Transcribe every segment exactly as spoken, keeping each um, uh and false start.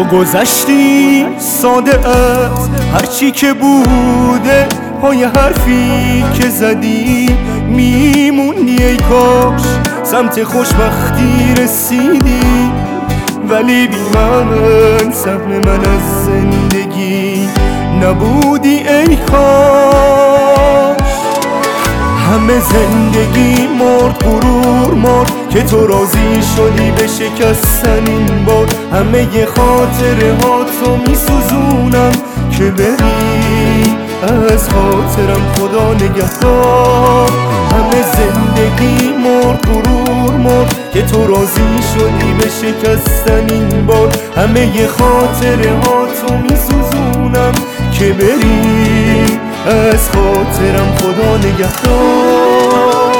تو گذشتی ساده از هرچی که بوده، پای حرفی که زدی میمونی ای کاش سمت خوشبختی رسیدی. ولی بی من سهم من از زندگی نبودی ای کاش. همه زندگی مرد غرور مرد که تو راضی شدی به شکستن این بار. همه ی خاطره ها تو می سوزونم که بری از خاطرم خدا نگهدار. همه زندگی مرد غرور مرد که تو راضی شدی به شکستن این بار. همه ی خاطره ها تو می سوزونم که بری از خاطرم خدا نگهدار.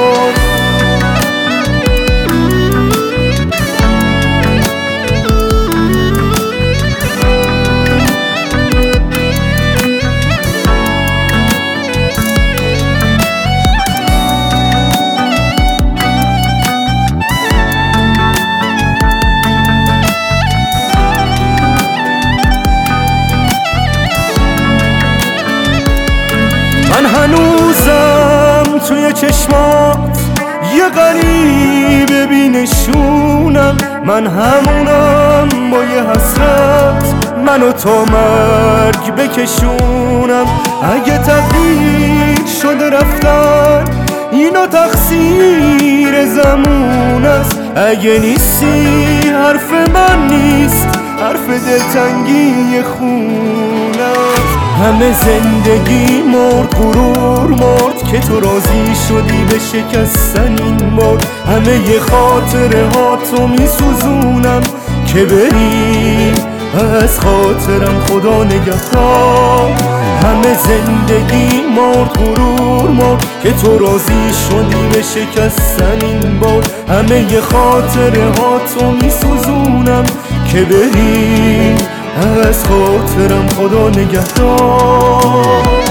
من هنوزم توی چشمات یه غریبه بینشونم. من همونم با یه حسرت منو تا مرگ بکشونم. اگه تقدیر شده رفتن اینو تقصیر زمون است. اگه نیستی حرف من نیست، حرف دلتنگی خون است. همه زندگی مرد غرور مرد که تو راضی شدی به شکستن این بار. همه ی خاطره ها تو می سوزونم که بری از خاطرم خدا نگهدار. همه زندگی مرد غرور مرد که تو راضی شدی به شکستن این بار. همه ی خاطره ها تو می سوزونم که بری از خاطرم خدا نگهدار.